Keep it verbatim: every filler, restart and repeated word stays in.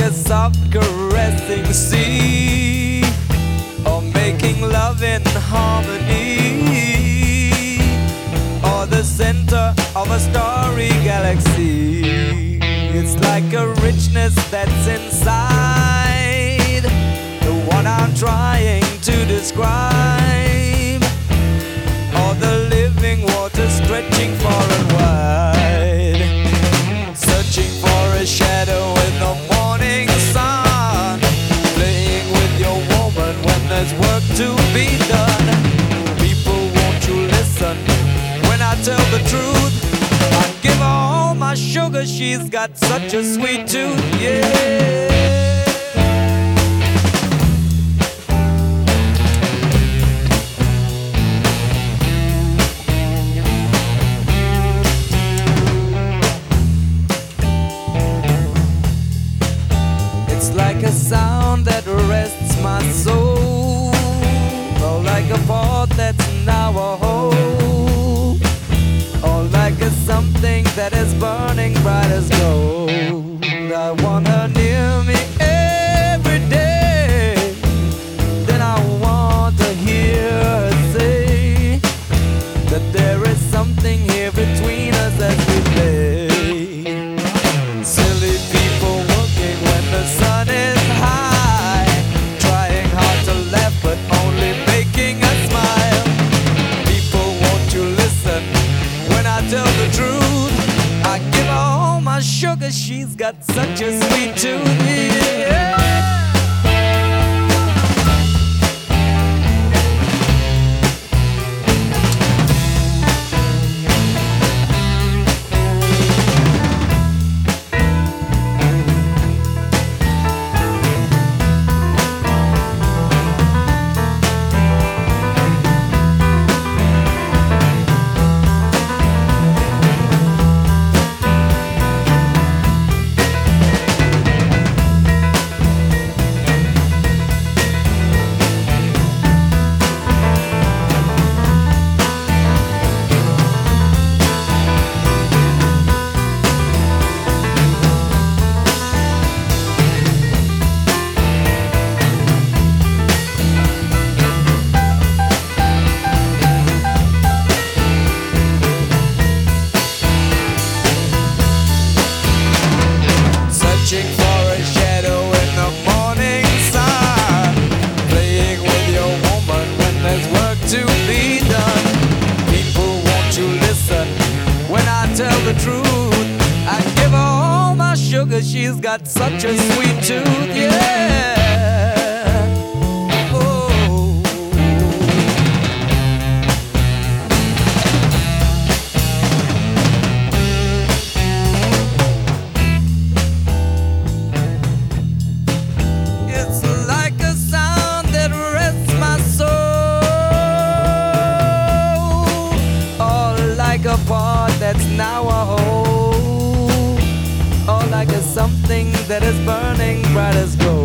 a soft caressing sea, or making love in harmony, or the center of a starry galaxy. It's like a richness that's inside, the one I'm trying to describe, or the living water stretching far and wide, searching for a shadow in the morning sun, playing with your woman when there's work to be done. People, won't you listen when I tell the truth? I give her all my sugar, she's got such a sweet tooth, yeah. It's like a sound that rests my soul, or like a pot that's now a hole, or like a something that is burning bright as gold. I want her near me every day, then I want to hear her say that there is something here between us as we play. Silly people working when the sun is high, trying hard to laugh but only making us smile. People, won't you listen when I tell the truth? I give her all my sugar, she's got such a sweet tooth, yeah. Searching for a shadow in the morning sun, playing with your woman when there's work to be done. People, won't you listen when I tell the truth? I give her all my sugar, she's got such a sweet tooth, yeah. Like a pot that's now a hole, or like a something that is burning bright as gold.